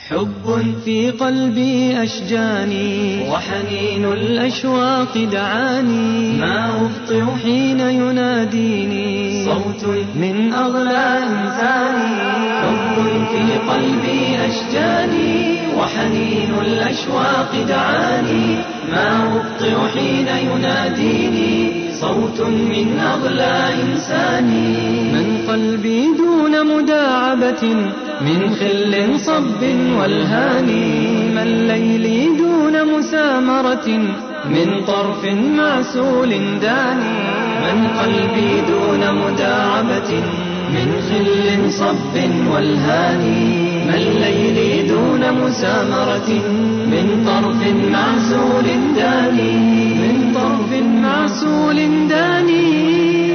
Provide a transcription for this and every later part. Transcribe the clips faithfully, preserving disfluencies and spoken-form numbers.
حب في قلبي أشجاني، وحنين الأشواق دعاني، ما أبطئ حين يناديني صوت من أغلى إنساني. حب في قلبي أشجاني، وحنين الأشواق دعاني، ما أبطئ حين يناديني صوت من أغلى إنساني. من قلبي دون مداعبة من خل صب والهاني، من ليلي دون مسامرة من طرف معسول داني. من قلبي دون مداعبة من خل صب والهاني، من ليلي دون مسامرة من طرف معسول داني، من طرف معسول داني.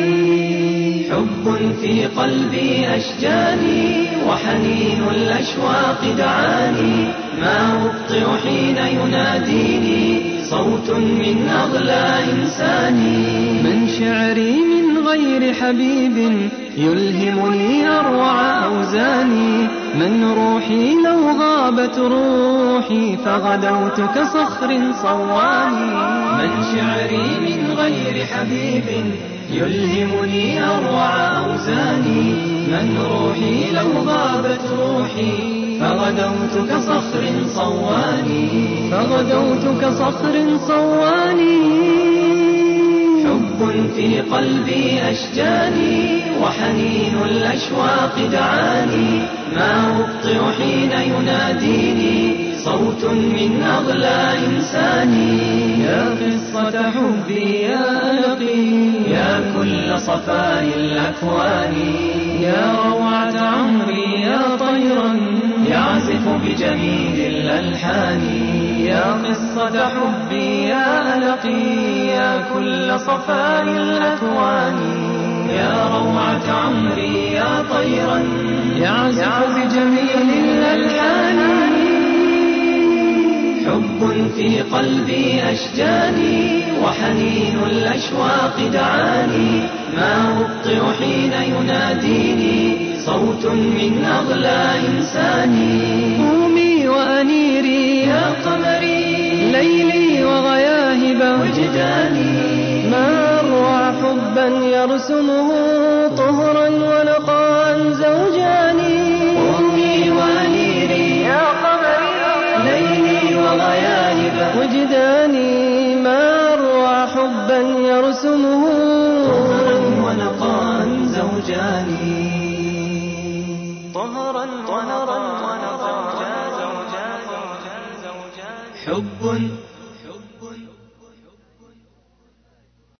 حب في قلبي أشجاني، وحنين الأشواق دعاني، ما أبطئ حين يناديني صوت من أغلى إنساني. من شعري من غير حبيب يلهمني أروع أوزاني، من روحي لو غابت روحي فغدوت كصخر صواني. من شعري من غير حبيب يلهمني أروع أوزاني، من روحي لو غابت روحي فغدوت كصخر صواني، فغدوت كصخر صواني. حب في قلبي أشجاني، وحنين الأشواق دعاني، ما أبطئ حين يناديني صوت من أغلى إنساني. يا قصة حبي يا ألقي، يا كل صفاء الأكوان، يا روعة عمري يا طيرا يعزف بجميل الألحان. يا قصة حبي يا ألقي، يا كل صفاء الأكوان، يا روعة عمري يا طيرا يعزف بجميل الألحان. حب في قلبي أشجاني، وحنين الأشواق دعاني، ما أبطئ حين يناديني صوت من أغلى إنساني. قومي وأنيري يا قمري، ليلي وغياهب وجداني، ما أروع حبا يرسمه طهرا ونقاء زوجاني. قومي وأنيري يا قمري، ليلي وغياهب وجداني، ما أروع حبا يرسمه طهرا ونقاء زوجاني. طهرا ونقاء زوجاني. حب